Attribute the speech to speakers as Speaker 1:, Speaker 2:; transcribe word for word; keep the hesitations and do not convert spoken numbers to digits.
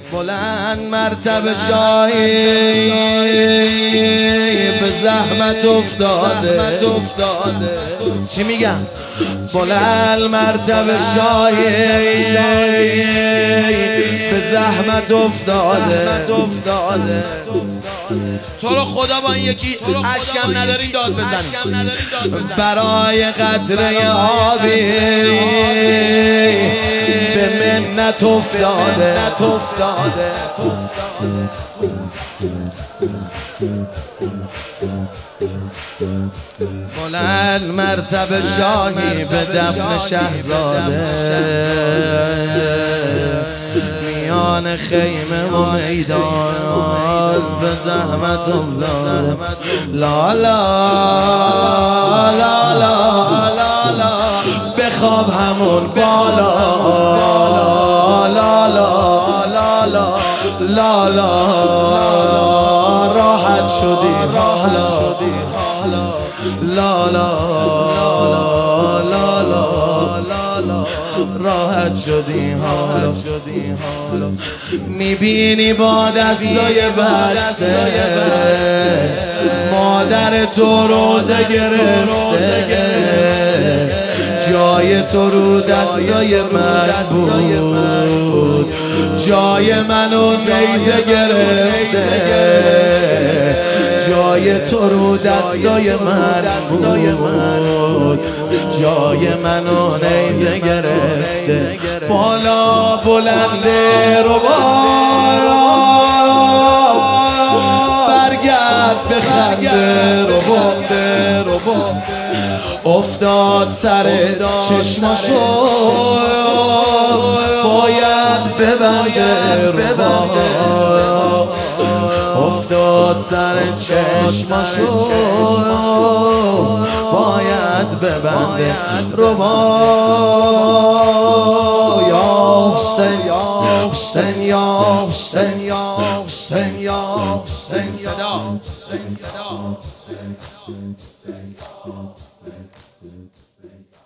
Speaker 1: بلند مرتبه شاهی به زحمت افتاده. چی میگم؟ بلند مرتبه شاهی به زحمت افتاده. تو رو خدا با این یکی اشکم ندارین داد بزنی برای قطره آبی به منت افتاده. بلند مرتبه شاهی به دفن شهزاده میان خیمه و میدان به زحمت افتاده. لا لا لا لا لا لا بخواب همون بالا. لا لا لا لا لا لا راحت شدی حالا. لا لا لا لا لا راحت شدی حالا. میبینی با دستای بسته مادر تو روزه گرفته. جای تو رو دستای من بود، جای منو نیزه گرفته. جای تو رو دستای من بود، جای منو نیزه گرفته. بالا بلنده رو بالا برگرد به خنده رو با افتاد سر چشماشو باید ببنده رو با افتاد سر چشماشو باید ببنده رو با یا حسین یا حسین یا حسین یا حسین یا حسین صدا.